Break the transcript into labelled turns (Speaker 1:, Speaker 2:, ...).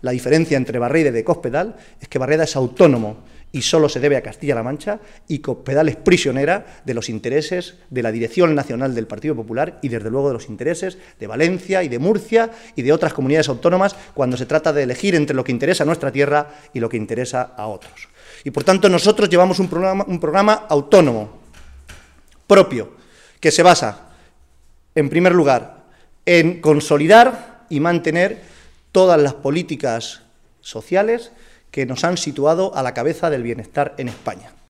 Speaker 1: La diferencia entre Barreda y Cospedal es que Barreda es autónomo y solo se debe a Castilla-La Mancha, y Cospedal es prisionera de los intereses de la Dirección Nacional del Partido Popular y, desde luego, de los intereses de Valencia y de Murcia y de otras comunidades autónomas cuando se trata de elegir entre lo que interesa a nuestra tierra y lo que interesa a otros. Y, por tanto, nosotros llevamos un programa autónomo, propio, que se basa, en primer lugar, en consolidar y mantener todas las políticas sociales que nos han situado a la cabeza del bienestar en España.